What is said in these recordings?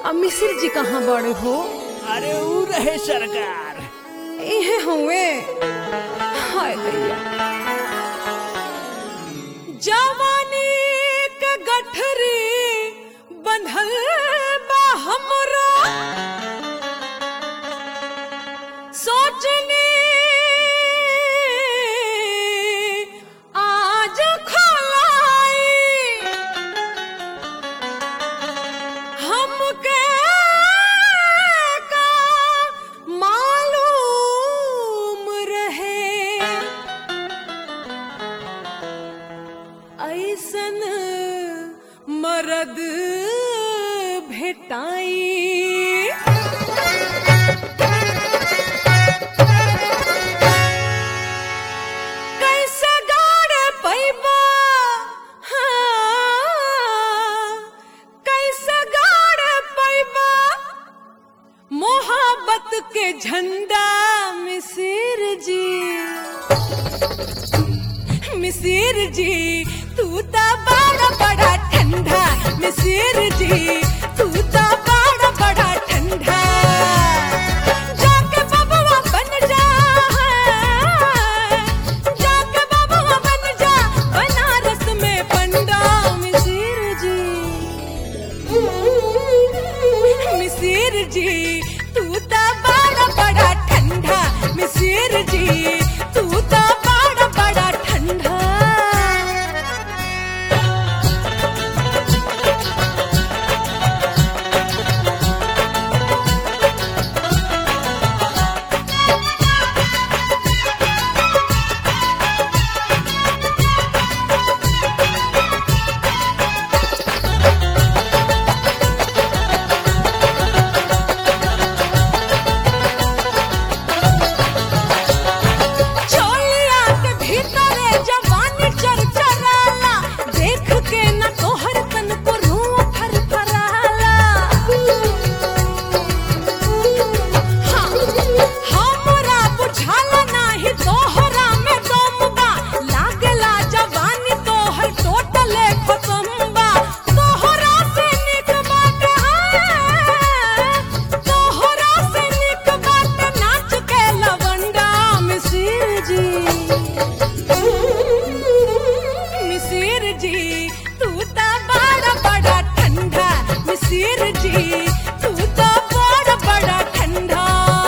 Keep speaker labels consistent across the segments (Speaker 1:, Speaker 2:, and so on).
Speaker 1: मिसिर जी कहाँ बड़े हो?
Speaker 2: अरे ऊ रहे सरकार।
Speaker 1: इहे हुए। हाय दैया, जवानी के गठरी बंधल बा हमरा, सोचनी आज खोलाई हमके का मालूम रहे, ऐसन मरद भेटाई। कैसे गाड़े पैबा, हाँ, कैसे गाड़े पैबा मोहब्बत के झंडा मिसिर जी। मिसिर जी तू ता बड़ा बड़ा ठंडा, मिसिर जी तू ता बड़ा बड़ा ठंडा। जाके बबुआ बन जा, जाके बबुआ बन जा बनारस में पंडा। मिसिर जी, मिसिर जी तू ता बड़ा बड़ा ठंडा, मिसिर जी तू ता बड़ा बड़ा ठंडा। चोलिया के भीतरे जवानी चरचराला, देख के न तोहर तन को रूह फरफराला। हाँ, हमरा बुझाला नाही तोहरा में दम बा, लागला जवानी तोहर टोटले खत्म बा। तोहरा से निक बात है, तोहरा से निक बात नाच के लवंडा। मिसिर जी, मिसिर जी तू ता बड़ा बड़ा ठंडा, मिसिर जी तू ता बड़ा बड़ा ठंडा।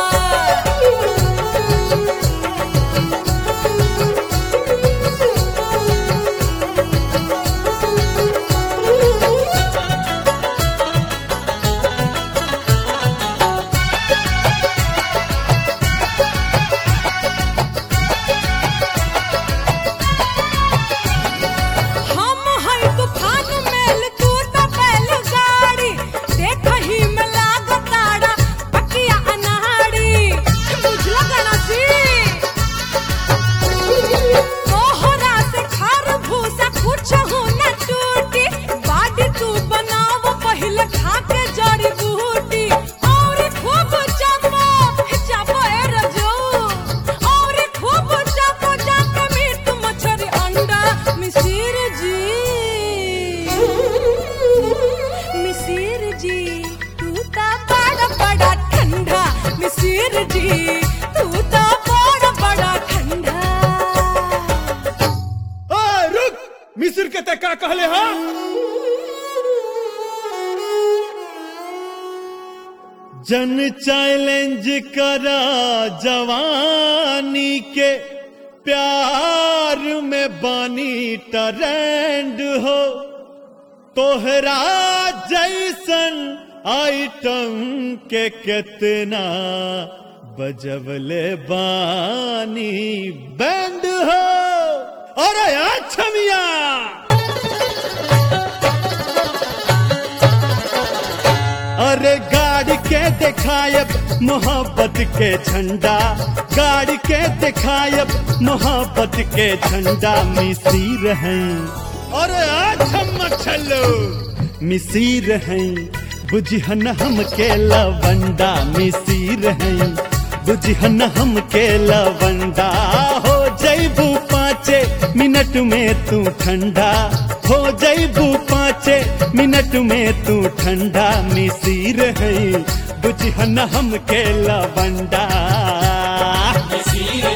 Speaker 1: हम हई तूफान मेल तू तो बैलगाड़ी, देखही में लागताड़ा पकिया अनाड़ी। बुझला गणसी, तोहरा से खार भूसा कुछ हो न टूटी, बाडी तू बनाव पहिले खाके जड़ी बूटी। और खूब जपो जपो ए रजो, और खूब जपो जाके मीट मछली अंडा। मिसिर जी, मिसिर जी तू ता बड़ा बड़ा ठंडा, मिसिर जी तू ता बड़ा बड़ा ठंडा।
Speaker 3: ओए रुक, मिस्र के ते का कहले हा? जन चैलेंज करा जवानी के, प्यार में बानी ट्रेंड हो। तोहरा जैसन आइटम के कितना बजवले बानी बैंड हो। अरे अच्छा मिया, अरे गाड़ी के दिखायब मोहब्बत के झंडा, गाड़ी के दिखायब मोहब्बत के झंडा। मिसिर हैं, अरे अच्छा मछलो मिसिर हैं, बुझहन हम के लवंडा। मिसिर हैं, बुझहन हम के लवंडा। हो जैबू 5 मिनट में तू ठंडा, हो जईबू 5 मिनट में तू ठंडा मिसीर है बुझहन हमके लवंडा
Speaker 4: मिसिर